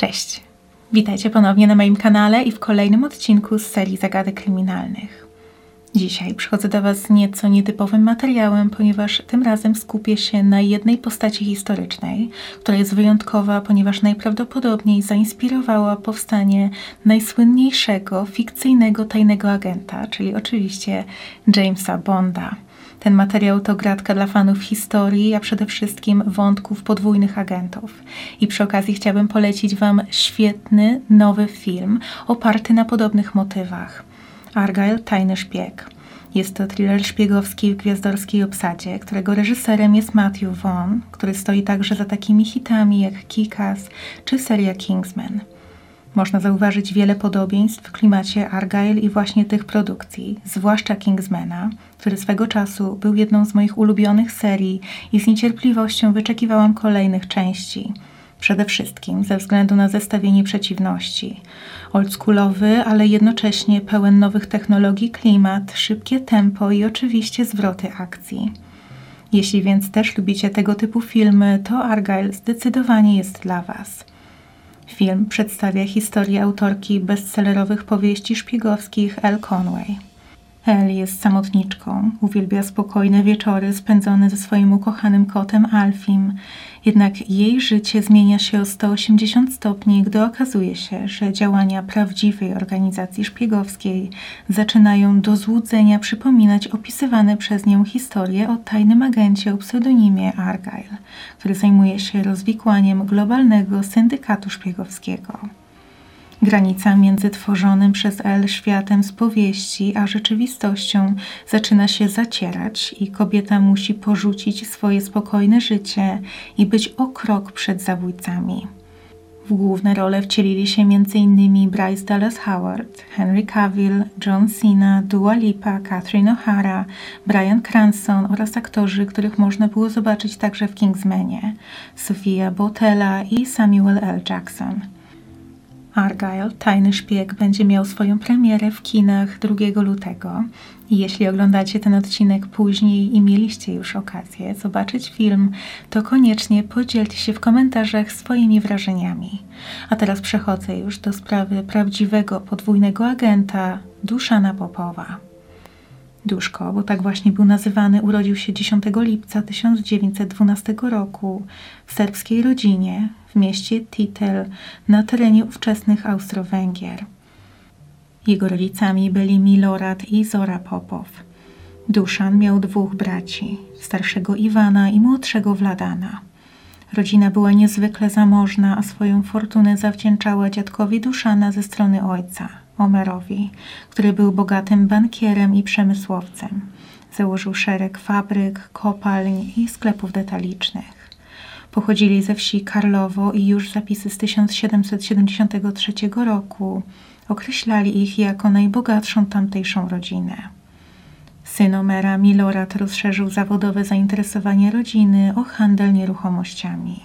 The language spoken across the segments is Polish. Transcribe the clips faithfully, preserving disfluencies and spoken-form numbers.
Cześć! Witajcie ponownie na moim kanale i w kolejnym odcinku z serii Zagadek Kryminalnych. Dzisiaj przychodzę do Was z nieco nietypowym materiałem, ponieważ tym razem skupię się na jednej postaci historycznej, która jest wyjątkowa, ponieważ najprawdopodobniej zainspirowała powstanie najsłynniejszego fikcyjnego tajnego agenta, czyli oczywiście Jamesa Bonda. Ten materiał to gratka dla fanów historii, a przede wszystkim wątków podwójnych agentów. I przy okazji chciałabym polecić Wam świetny, nowy film oparty na podobnych motywach. Argylle – Tajny szpieg. Jest to thriller szpiegowski w gwiazdorskiej obsadzie, którego reżyserem jest Matthew Vaughn, który stoi także za takimi hitami jak Kick-Ass czy seria Kingsman. Można zauważyć wiele podobieństw w klimacie Argylle i właśnie tych produkcji, zwłaszcza Kingsmana, który swego czasu był jedną z moich ulubionych serii i z niecierpliwością wyczekiwałam kolejnych części. Przede wszystkim ze względu na zestawienie przeciwności. Oldschoolowy, ale jednocześnie pełen nowych technologii klimat, szybkie tempo i oczywiście zwroty akcji. Jeśli więc też lubicie tego typu filmy, to Argylle zdecydowanie jest dla Was. Film przedstawia historię autorki bestsellerowych powieści szpiegowskich Elle Conway. Elle jest samotniczką, uwielbia spokojne wieczory spędzone ze swoim ukochanym kotem Alfim, jednak jej życie zmienia się o sto osiemdziesiąt stopni, gdy okazuje się, że działania prawdziwej organizacji szpiegowskiej zaczynają do złudzenia przypominać opisywane przez nią historie o tajnym agencie o pseudonimie Argylle, który zajmuje się rozwikłaniem globalnego syndykatu szpiegowskiego. Granica między tworzonym przez Elle światem z powieści a rzeczywistością zaczyna się zacierać i kobieta musi porzucić swoje spokojne życie i być o krok przed zabójcami. W główne role wcielili się między innymi Bryce Dallas Howard, Henry Cavill, John Cena, Dua Lipa, Catherine O'Hara, Bryan Cranston oraz aktorzy, których można było zobaczyć także w Kingsmanie, Sofia Boutella i Samuel L. Jackson. Argylle – Tajny szpieg będzie miał swoją premierę w kinach drugiego lutego i jeśli oglądacie ten odcinek później i mieliście już okazję zobaczyć film, to koniecznie podzielcie się w komentarzach swoimi wrażeniami. A teraz przechodzę już do sprawy prawdziwego podwójnego agenta Duszana Popowa. Duszko, bo tak właśnie był nazywany, urodził się dziesiątego lipca tysiąc dziewięćset dwunastego roku w serbskiej rodzinie w mieście Titel na terenie ówczesnych Austro-Węgier. Jego rodzicami byli Milorad i Zora Popow. Duszan miał dwóch braci, starszego Iwana i młodszego Wladana. Rodzina była niezwykle zamożna, a swoją fortunę zawdzięczała dziadkowi Duszana ze strony ojca, Omerowi, który był bogatym bankierem i przemysłowcem. Założył szereg fabryk, kopalń i sklepów detalicznych. Pochodzili ze wsi Karlowo i już zapisy z tysiąc siedemset siedemdziesiątego trzeciego roku określali ich jako najbogatszą tamtejszą rodzinę. Syn Omera, Milorad, rozszerzył zawodowe zainteresowanie rodziny o handel nieruchomościami.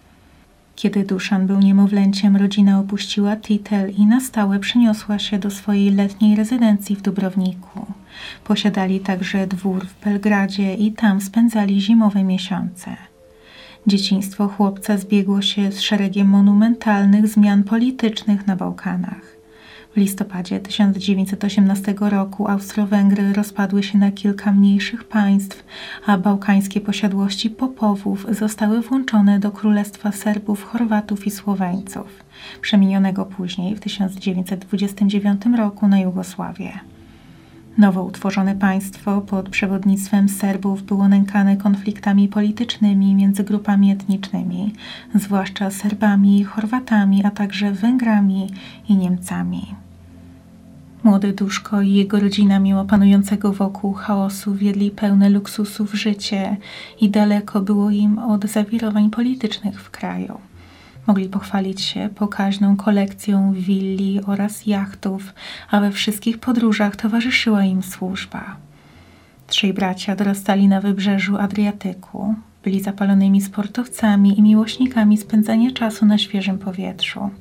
Kiedy Duszan był niemowlęciem, rodzina opuściła Titel i na stałe przeniosła się do swojej letniej rezydencji w Dubrowniku. Posiadali także dwór w Belgradzie i tam spędzali zimowe miesiące. Dzieciństwo chłopca zbiegło się z szeregiem monumentalnych zmian politycznych na Bałkanach. W listopadzie tysiąc dziewięćset osiemnastego roku Austro-Węgry rozpadły się na kilka mniejszych państw, a bałkańskie posiadłości Popowów zostały włączone do Królestwa Serbów, Chorwatów i Słoweńców, przemienionego później w tysiąc dziewięćset dwudziestym dziewiątym roku na Jugosławię. Nowo utworzone państwo pod przewodnictwem Serbów było nękane konfliktami politycznymi między grupami etnicznymi, zwłaszcza Serbami, Chorwatami, a także Węgrami i Niemcami. Młody Duszko i jego rodzina, mimo panującego wokół chaosu, wiedli pełne luksusów życie i daleko było im od zawirowań politycznych w kraju. Mogli pochwalić się pokaźną kolekcją willi oraz jachtów, a we wszystkich podróżach towarzyszyła im służba. Trzej bracia dorastali na wybrzeżu Adriatyku, byli zapalonymi sportowcami i miłośnikami spędzania czasu na świeżym powietrzu.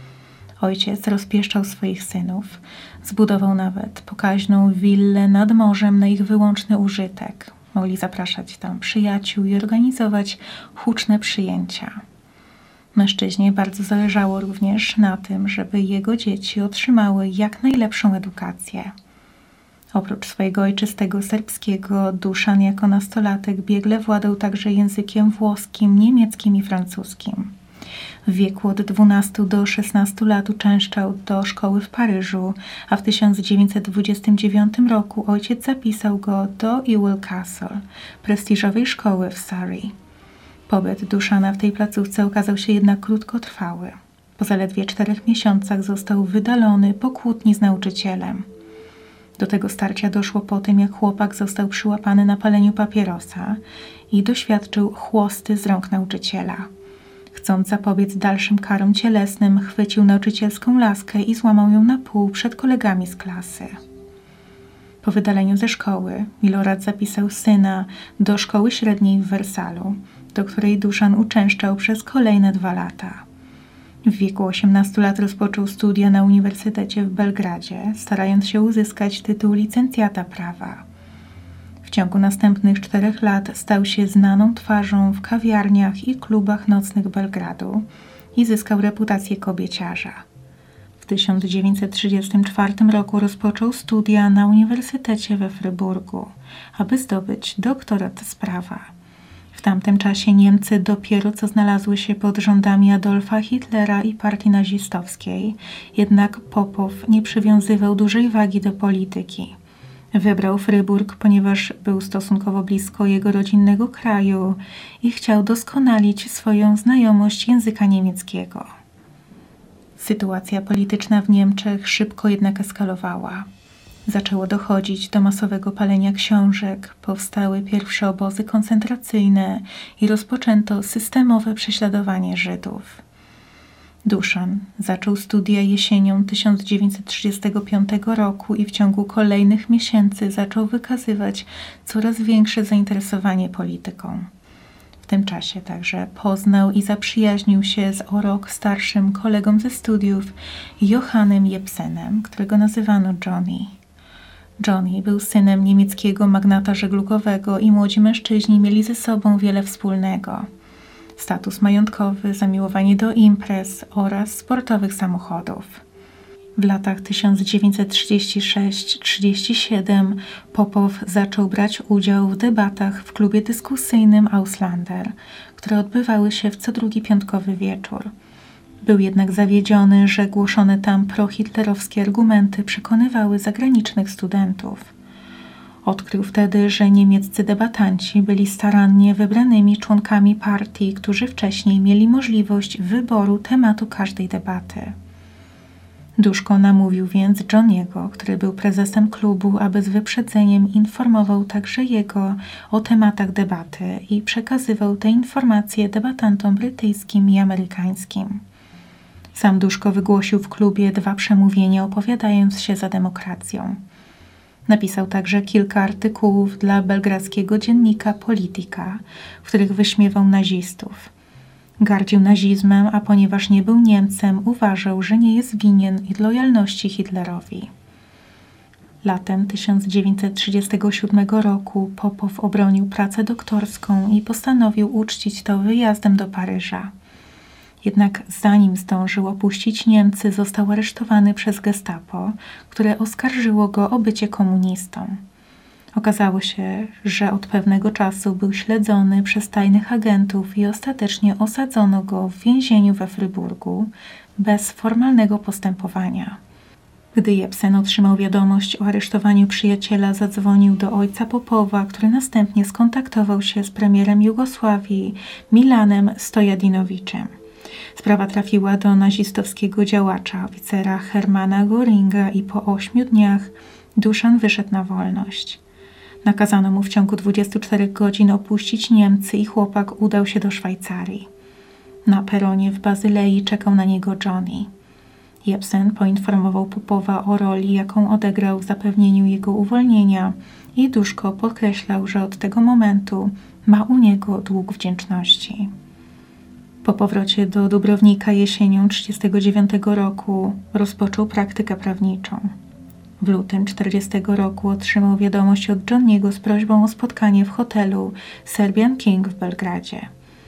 Ojciec rozpieszczał swoich synów, zbudował nawet pokaźną willę nad morzem na ich wyłączny użytek. Mogli zapraszać tam przyjaciół i organizować huczne przyjęcia. Mężczyźnie bardzo zależało również na tym, żeby jego dzieci otrzymały jak najlepszą edukację. Oprócz swojego ojczystego serbskiego, Duszan jako nastolatek biegle władał także językiem włoskim, niemieckim i francuskim. W wieku od dwunastu do szesnastu lat uczęszczał do szkoły w Paryżu, a w tysiąc dziewięćset dwudziestym dziewiątym roku ojciec zapisał go do Ewell Castle, prestiżowej szkoły w Surrey. Pobyt Duszana w tej placówce okazał się jednak krótkotrwały. Po zaledwie czterech miesiącach został wydalony po kłótni z nauczycielem. Do tego starcia doszło po tym, jak chłopak został przyłapany na paleniu papierosa i doświadczył chłosty z rąk nauczyciela. Chcąc zapobiec dalszym karom cielesnym, chwycił nauczycielską laskę i złamał ją na pół przed kolegami z klasy. Po wydaleniu ze szkoły Milorad zapisał syna do szkoły średniej w Wersalu, do której Duszan uczęszczał przez kolejne dwa lata. W wieku osiemnastu lat rozpoczął studia na Uniwersytecie w Belgradzie, starając się uzyskać tytuł licencjata prawa. W ciągu następnych czterech lat stał się znaną twarzą w kawiarniach i klubach nocnych Belgradu i zyskał reputację kobieciarza. W tysiąc dziewięćset trzydziestym czwartym roku rozpoczął studia na Uniwersytecie we Fryburgu, aby zdobyć doktorat z prawa. W tamtym czasie Niemcy dopiero co znalazły się pod rządami Adolfa Hitlera i partii nazistowskiej, jednak Popow nie przywiązywał dużej wagi do polityki. Wybrał Fryburg, ponieważ był stosunkowo blisko jego rodzinnego kraju i chciał doskonalić swoją znajomość języka niemieckiego. Sytuacja polityczna w Niemczech szybko jednak eskalowała. Zaczęło dochodzić do masowego palenia książek, powstały pierwsze obozy koncentracyjne i rozpoczęto systemowe prześladowanie Żydów. Duszan zaczął studia jesienią tysiąc dziewięćset trzydziestego piątego roku i w ciągu kolejnych miesięcy zaczął wykazywać coraz większe zainteresowanie polityką. W tym czasie także poznał i zaprzyjaźnił się z o rok starszym kolegą ze studiów Johannem Jebsenem, którego nazywano Johnny. Johnny był synem niemieckiego magnata żeglugowego i młodzi mężczyźni mieli ze sobą wiele wspólnego. Status majątkowy, zamiłowanie do imprez oraz sportowych samochodów. W latach tysiąc dziewięćset trzydziestym szóstym do trzydziestego siódmego Popow zaczął brać udział w debatach w klubie dyskusyjnym Auslander, które odbywały się w co drugi piątkowy wieczór. Był jednak zawiedziony, że głoszone tam prohitlerowskie argumenty przekonywały zagranicznych studentów. Odkrył wtedy, że niemieccy debatanci byli starannie wybranymi członkami partii, którzy wcześniej mieli możliwość wyboru tematu każdej debaty. Duszko namówił więc Johniego, który był prezesem klubu, aby z wyprzedzeniem informował także jego o tematach debaty i przekazywał te informacje debatantom brytyjskim i amerykańskim. Sam Duszko wygłosił w klubie dwa przemówienia, opowiadając się za demokracją. Napisał także kilka artykułów dla belgradzkiego dziennika Polityka, w których wyśmiewał nazistów. Gardził nazizmem, a ponieważ nie był Niemcem, uważał, że nie jest winien lojalności Hitlerowi. Latem tysiąc dziewięćset trzydziestego siódmego roku Popow obronił pracę doktorską i postanowił uczcić to wyjazdem do Paryża. Jednak zanim zdążył opuścić Niemcy, został aresztowany przez gestapo, które oskarżyło go o bycie komunistą. Okazało się, że od pewnego czasu był śledzony przez tajnych agentów i ostatecznie osadzono go w więzieniu we Fryburgu bez formalnego postępowania. Gdy Jebsen otrzymał wiadomość o aresztowaniu przyjaciela, zadzwonił do ojca Popowa, który następnie skontaktował się z premierem Jugosławii Milanem Stojadinowiczem. Sprawa trafiła do nazistowskiego działacza, oficera Hermana Göringa i po ośmiu dniach Duszan wyszedł na wolność. Nakazano mu w ciągu dwudziestu czterech godzin opuścić Niemcy i chłopak udał się do Szwajcarii. Na peronie w Bazylei czekał na niego Johnny. Jebsen poinformował Popowa o roli, jaką odegrał w zapewnieniu jego uwolnienia i Duszko podkreślał, że od tego momentu ma u niego dług wdzięczności. Po powrocie do Dubrownika jesienią tysiąc dziewięćset trzydziestego dziewiątego roku rozpoczął praktykę prawniczą. W lutym tysiąc dziewięćset czterdziestego roku otrzymał wiadomość od Johnniego z prośbą o spotkanie w hotelu Serbian King w Belgradzie.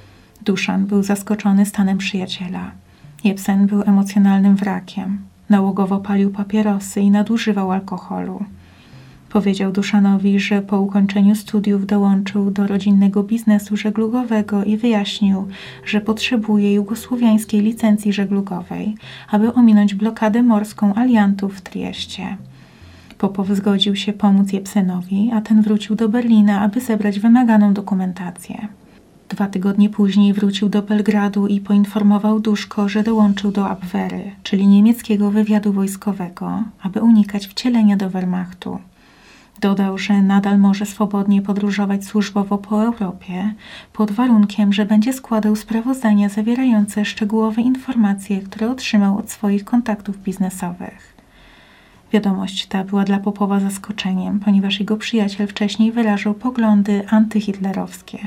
Duszan był zaskoczony stanem przyjaciela. Jebsen był emocjonalnym wrakiem. Nałogowo palił papierosy i nadużywał alkoholu. Powiedział Duszanowi, że po ukończeniu studiów dołączył do rodzinnego biznesu żeglugowego i wyjaśnił, że potrzebuje jugosłowiańskiej licencji żeglugowej, aby ominąć blokadę morską aliantów w Trieście. Popow zgodził się pomóc Jebsenowi, a ten wrócił do Berlina, aby zebrać wymaganą dokumentację. Dwa tygodnie później wrócił do Belgradu i poinformował Duszko, że dołączył do Abwehry, czyli niemieckiego wywiadu wojskowego, aby unikać wcielenia do Wehrmachtu. Dodał, że nadal może swobodnie podróżować służbowo po Europie, pod warunkiem, że będzie składał sprawozdania zawierające szczegółowe informacje, które otrzymał od swoich kontaktów biznesowych. Wiadomość ta była dla Popowa zaskoczeniem, ponieważ jego przyjaciel wcześniej wyrażał poglądy antyhitlerowskie.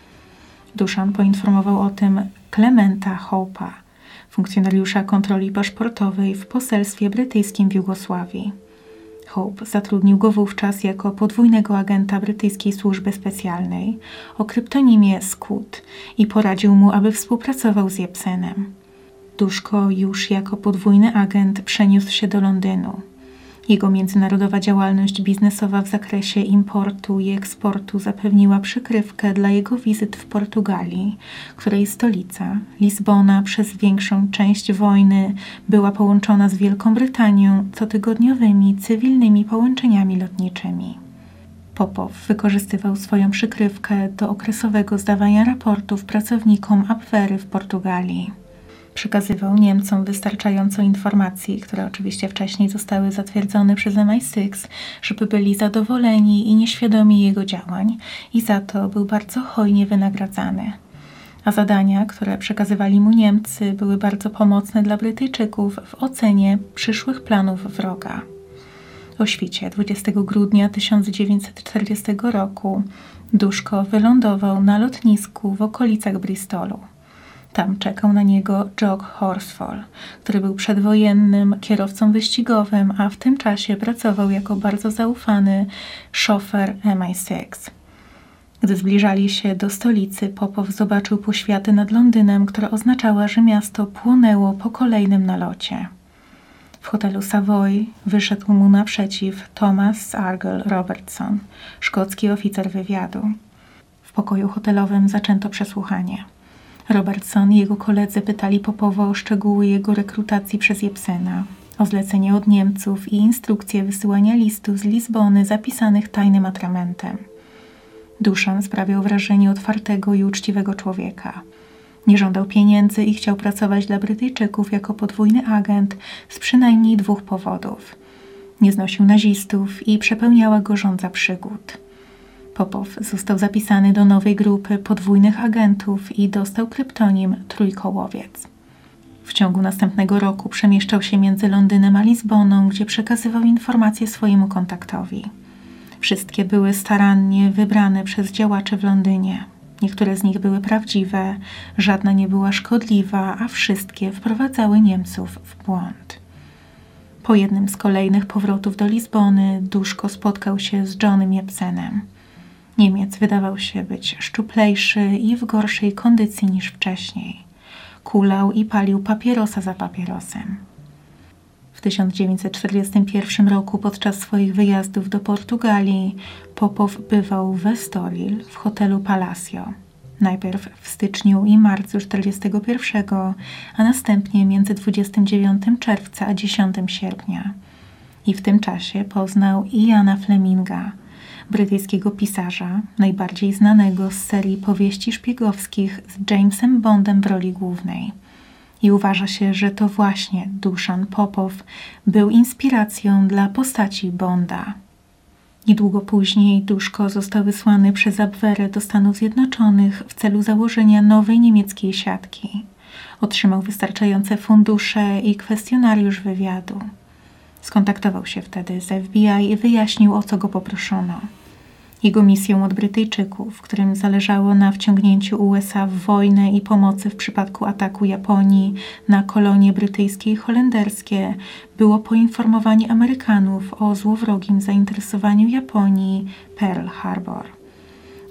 Duszan poinformował o tym Klementa Hope'a, funkcjonariusza kontroli paszportowej w poselstwie brytyjskim w Jugosławii. Hope zatrudnił go wówczas jako podwójnego agenta brytyjskiej służby specjalnej o kryptonimie Scud i poradził mu, aby współpracował z Jebsenem. Duszko już jako podwójny agent przeniósł się do Londynu. Jego międzynarodowa działalność biznesowa w zakresie importu i eksportu zapewniła przykrywkę dla jego wizyt w Portugalii, której stolica, Lizbona, przez większą część wojny była połączona z Wielką Brytanią cotygodniowymi cywilnymi połączeniami lotniczymi. Popow wykorzystywał swoją przykrywkę do okresowego zdawania raportów pracownikom Abwehry w Portugalii. Przekazywał Niemcom wystarczająco informacji, które oczywiście wcześniej zostały zatwierdzone przez M I sześć, żeby byli zadowoleni i nieświadomi jego działań i za to był bardzo hojnie wynagradzany. A zadania, które przekazywali mu Niemcy, były bardzo pomocne dla Brytyjczyków w ocenie przyszłych planów wroga. O świcie dwudziestego grudnia tysiąc dziewięćset czterdziestego roku Duszko wylądował na lotnisku w okolicach Bristolu. Tam czekał na niego Jock Horsfall, który był przedwojennym kierowcą wyścigowym, a w tym czasie pracował jako bardzo zaufany szofer M I sześć. Gdy zbliżali się do stolicy, Popow zobaczył poświaty nad Londynem, która oznaczała, że miasto płonęło po kolejnym nalocie. W hotelu Savoy wyszedł mu naprzeciw Thomas Argyle Robertson, szkocki oficer wywiadu. W pokoju hotelowym zaczęto przesłuchanie. Robertson i jego koledzy pytali Popowa o szczegóły jego rekrutacji przez Jebsena, o zlecenie od Niemców i instrukcje wysyłania listów z Lizbony zapisanych tajnym atramentem. Duszan sprawiał wrażenie otwartego i uczciwego człowieka. Nie żądał pieniędzy i chciał pracować dla Brytyjczyków jako podwójny agent z przynajmniej dwóch powodów. Nie znosił nazistów i przepełniała go żądza przygód. Popow został zapisany do nowej grupy podwójnych agentów i dostał kryptonim Trójkołowiec. W ciągu następnego roku przemieszczał się między Londynem a Lizboną, gdzie przekazywał informacje swojemu kontaktowi. Wszystkie były starannie wybrane przez działaczy w Londynie. Niektóre z nich były prawdziwe, żadna nie była szkodliwa, a wszystkie wprowadzały Niemców w błąd. Po jednym z kolejnych powrotów do Lizbony Duszko spotkał się z Johnem Jebsenem. Niemiec wydawał się być szczuplejszy i w gorszej kondycji niż wcześniej. Kulał i palił papierosa za papierosem. W tysiąc dziewięćset czterdziestym pierwszym roku podczas swoich wyjazdów do Portugalii Popow bywał w Estoril w hotelu Palacio. Najpierw w styczniu i marcu tysiąc dziewięćset czterdziestego pierwszego, a następnie między dwudziestego dziewiątego czerwca a dziesiątego sierpnia. I w tym czasie poznał Iana Fleminga, brytyjskiego pisarza, najbardziej znanego z serii powieści szpiegowskich z Jamesem Bondem w roli głównej. I uważa się, że to właśnie Duszan Popow był inspiracją dla postaci Bonda. Niedługo później Duszko został wysłany przez Abwehrę do Stanów Zjednoczonych w celu założenia nowej niemieckiej siatki. Otrzymał wystarczające fundusze i kwestionariusz wywiadu. Skontaktował się wtedy z F B I i wyjaśnił, o co go poproszono. Jego misją od Brytyjczyków, którym zależało na wciągnięciu U S A w wojnę i pomocy w przypadku ataku Japonii na kolonie brytyjskie i holenderskie, było poinformowanie Amerykanów o złowrogim zainteresowaniu Japonii Pearl Harbor.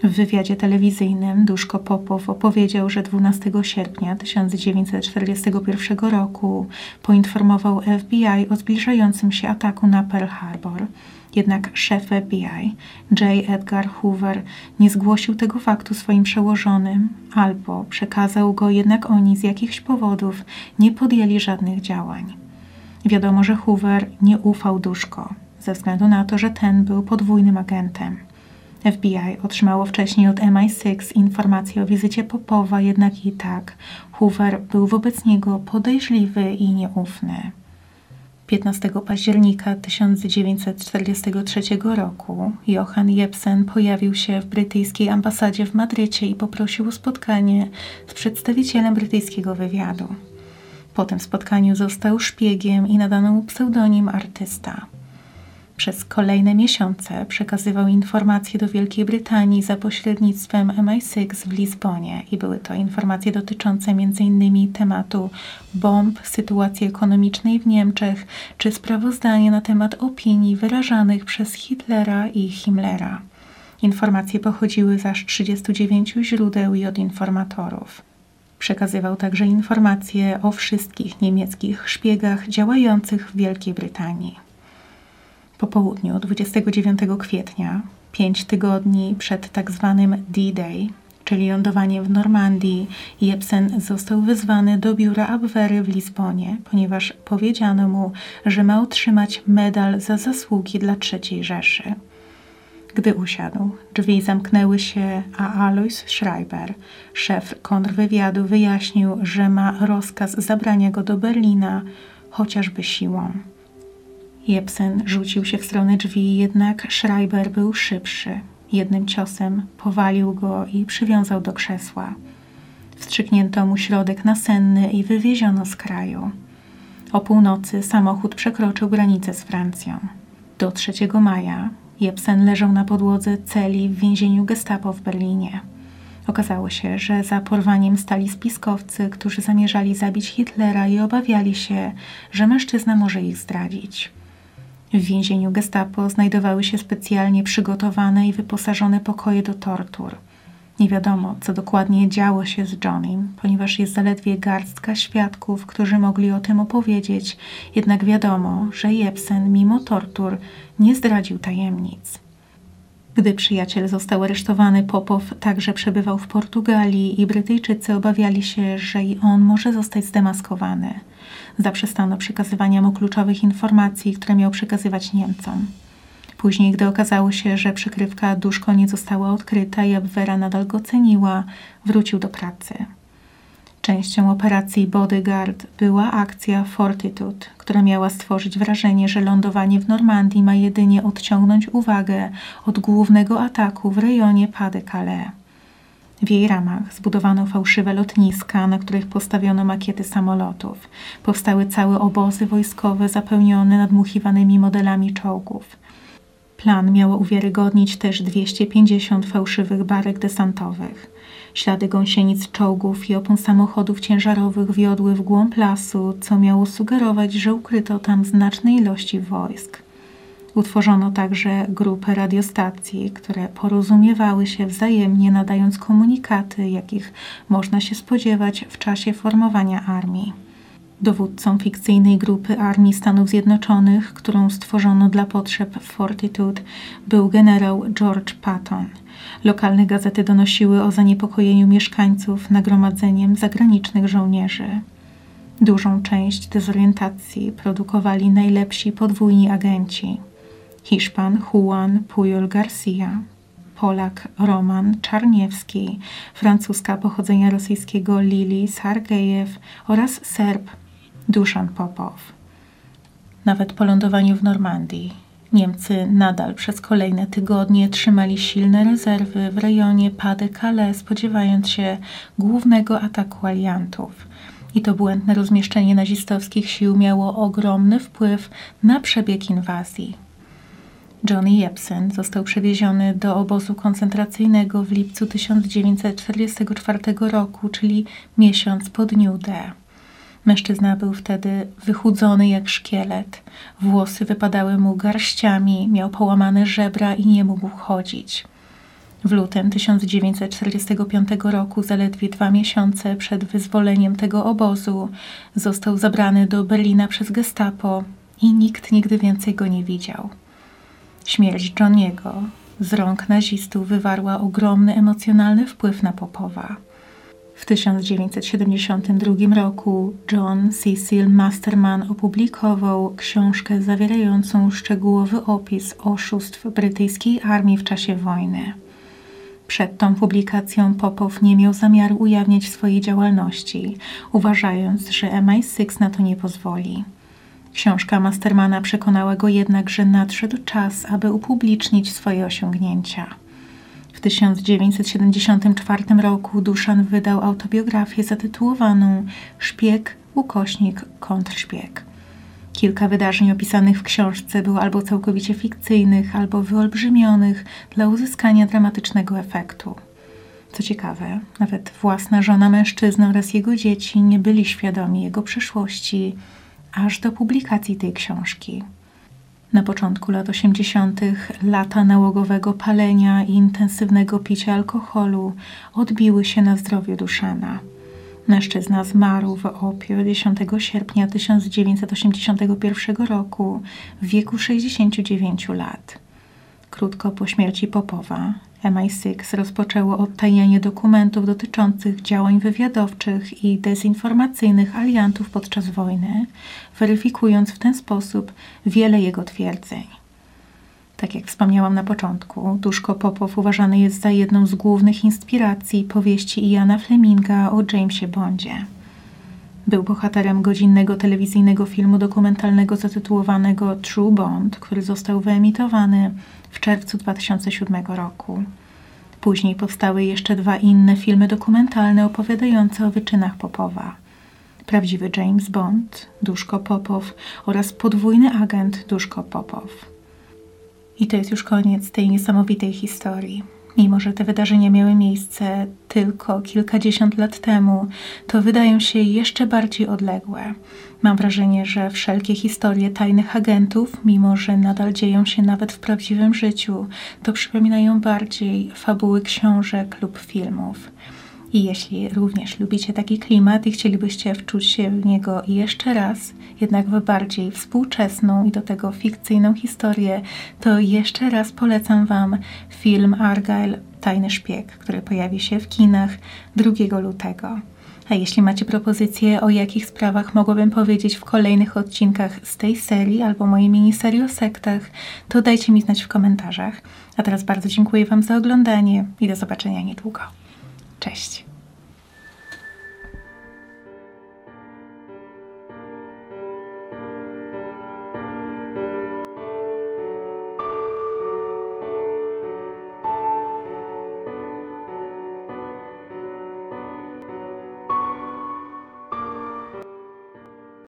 W wywiadzie telewizyjnym Duszko Popow opowiedział, że dwunastego sierpnia tysiąc dziewięćset czterdziestego pierwszego roku poinformował F B I o zbliżającym się ataku na Pearl Harbor. Jednak szef F B I, J. Edgar Hoover, nie zgłosił tego faktu swoim przełożonym, albo przekazał go, jednak oni z jakichś powodów nie podjęli żadnych działań. Wiadomo, że Hoover nie ufał Duszko, ze względu na to, że ten był podwójnym agentem. F B I otrzymało wcześniej od M I sześć informację o wizycie Popowa, jednak i tak Hoover był wobec niego podejrzliwy i nieufny. piętnastego października tysiąc dziewięćset czterdziestego trzeciego roku Johan Jepsen pojawił się w brytyjskiej ambasadzie w Madrycie i poprosił o spotkanie z przedstawicielem brytyjskiego wywiadu. Po tym spotkaniu został szpiegiem i nadano mu pseudonim artysta. Przez kolejne miesiące przekazywał informacje do Wielkiej Brytanii za pośrednictwem M I sześć w Lizbonie i były to informacje dotyczące m in tematu bomb, sytuacji ekonomicznej w Niemczech czy sprawozdania na temat opinii wyrażanych przez Hitlera i Himmlera. Informacje pochodziły zaś z trzydziestu dziewięciu źródeł i od informatorów. Przekazywał także informacje o wszystkich niemieckich szpiegach działających w Wielkiej Brytanii. Po południu dwudziestego dziewiątego kwietnia, pięć tygodni przed tak zwanym D-Day, czyli lądowaniem w Normandii, Jepsen został wezwany do biura Abwehry w Lizbonie, ponieważ powiedziano mu, że ma otrzymać medal za zasługi dla trzeciej Rzeszy. Gdy usiadł, drzwi zamknęły się, a Alois Schreiber, szef kontrwywiadu, wyjaśnił, że ma rozkaz zabrania go do Berlina, chociażby siłą. Jepsen rzucił się w stronę drzwi, jednak Schreiber był szybszy. Jednym ciosem powalił go i przywiązał do krzesła. Wstrzyknięto mu środek nasenny i wywieziono z kraju. O północy samochód przekroczył granicę z Francją. Do trzeciego maja Jepsen leżał na podłodze celi w więzieniu Gestapo w Berlinie. Okazało się, że za porwaniem stali spiskowcy, którzy zamierzali zabić Hitlera i obawiali się, że mężczyzna może ich zdradzić. W więzieniu Gestapo znajdowały się specjalnie przygotowane i wyposażone pokoje do tortur. Nie wiadomo, co dokładnie działo się z Johnnym, ponieważ jest zaledwie garstka świadków, którzy mogli o tym opowiedzieć, jednak wiadomo, że Jepsen mimo tortur nie zdradził tajemnic. Gdy przyjaciel został aresztowany, Popow także przebywał w Portugalii i Brytyjczycy obawiali się, że i on może zostać zdemaskowany. Zaprzestano przekazywania mu kluczowych informacji, które miał przekazywać Niemcom. Później, gdy okazało się, że przykrywka Duszko nie została odkryta i Abwehra nadal go ceniła, wrócił do pracy. Częścią operacji Bodyguard była akcja Fortitude, która miała stworzyć wrażenie, że lądowanie w Normandii ma jedynie odciągnąć uwagę od głównego ataku w rejonie Pas-de-Calais. W jej ramach zbudowano fałszywe lotniska, na których postawiono makiety samolotów. Powstały całe obozy wojskowe zapełnione nadmuchiwanymi modelami czołgów. Plan miało uwiarygodnić też dwieście pięćdziesiąt fałszywych barek desantowych. Ślady gąsienic czołgów i opon samochodów ciężarowych wiodły w głąb lasu, co miało sugerować, że ukryto tam znaczne ilości wojsk. Utworzono także grupy radiostacji, które porozumiewały się wzajemnie, nadając komunikaty, jakich można się spodziewać w czasie formowania armii. Dowódcą fikcyjnej grupy Armii Stanów Zjednoczonych, którą stworzono dla potrzeb Fortitude, był generał George Patton. Lokalne gazety donosiły o zaniepokojeniu mieszkańców nagromadzeniem zagranicznych żołnierzy. Dużą część dezorientacji produkowali najlepsi podwójni agenci. Hiszpan Juan Pujol Garcia, Polak Roman Czarniewski, Francuska pochodzenia rosyjskiego Lili Sergejew oraz Serb Duszan Popow. Nawet po lądowaniu w Normandii Niemcy nadal przez kolejne tygodnie trzymali silne rezerwy w rejonie Pas-de-Calais, spodziewając się głównego ataku aliantów. I to błędne rozmieszczenie nazistowskich sił miało ogromny wpływ na przebieg inwazji. Johnny Jepsen został przewieziony do obozu koncentracyjnego w lipcu tysiąc dziewięćset czterdziestego czwartego roku, czyli miesiąc po dniu D. Mężczyzna był wtedy wychudzony jak szkielet, włosy wypadały mu garściami, miał połamane żebra i nie mógł chodzić. W lutym tysiąc dziewięćset czterdziestego piątego roku, zaledwie dwa miesiące przed wyzwoleniem tego obozu, został zabrany do Berlina przez gestapo i nikt nigdy więcej go nie widział. Śmierć Johniego z rąk nazistów wywarła ogromny emocjonalny wpływ na Popowa. W tysiąc dziewięćset siedemdziesiątym drugim roku John Cecil Masterman opublikował książkę zawierającą szczegółowy opis oszustw brytyjskiej armii w czasie wojny. Przed tą publikacją Popow nie miał zamiaru ujawniać swojej działalności, uważając, że M I sześć na to nie pozwoli. Książka Mastermana przekonała go jednak, że nadszedł czas, aby upublicznić swoje osiągnięcia. W tysiąc dziewięćset siedemdziesiątym czwartym roku Duszan wydał autobiografię zatytułowaną Szpieg, ukośnik, kontrszpieg. Kilka wydarzeń opisanych w książce było albo całkowicie fikcyjnych, albo wyolbrzymionych dla uzyskania dramatycznego efektu. Co ciekawe, nawet własna żona mężczyzny oraz jego dzieci nie byli świadomi jego przeszłości aż do publikacji tej książki. Na początku lat osiemdziesiątych lata nałogowego palenia i intensywnego picia alkoholu odbiły się na zdrowiu Duszana. Mężczyzna zmarł w Opie dziesiątego sierpnia tysiąc dziewięćset osiemdziesiątego pierwszego roku w wieku sześćdziesięciu dziewięciu lat. Krótko po śmierci Popowa M I sześć rozpoczęło odtajnianie dokumentów dotyczących działań wywiadowczych i dezinformacyjnych aliantów podczas wojny, weryfikując w ten sposób wiele jego twierdzeń. Tak jak wspomniałam na początku, Duszko Popow uważany jest za jedną z głównych inspiracji powieści Iana Fleminga o Jamesie Bondzie. Był bohaterem godzinnego telewizyjnego filmu dokumentalnego zatytułowanego True Bond, który został wyemitowany w czerwcu dwa tysiące siódmego roku. Później powstały jeszcze dwa inne filmy dokumentalne opowiadające o wyczynach Popowa. Prawdziwy James Bond, Duszko Popow oraz podwójny agent Duszko Popow. I to jest już koniec tej niesamowitej historii. Mimo że te wydarzenia miały miejsce tylko kilkadziesiąt lat temu, to wydają się jeszcze bardziej odległe. Mam wrażenie, że wszelkie historie tajnych agentów, mimo że nadal dzieją się nawet w prawdziwym życiu, to przypominają bardziej fabuły książek lub filmów. I jeśli również lubicie taki klimat i chcielibyście wczuć się w niego jeszcze raz, jednak w bardziej współczesną i do tego fikcyjną historię, to jeszcze raz polecam Wam film Argylle Tajny Szpieg, który pojawi się w kinach drugiego lutego. A jeśli macie propozycje, o jakich sprawach mogłabym powiedzieć w kolejnych odcinkach z tej serii albo mojej miniserii o sektach, to dajcie mi znać w komentarzach. A teraz bardzo dziękuję Wam za oglądanie i do zobaczenia niedługo. Cześć!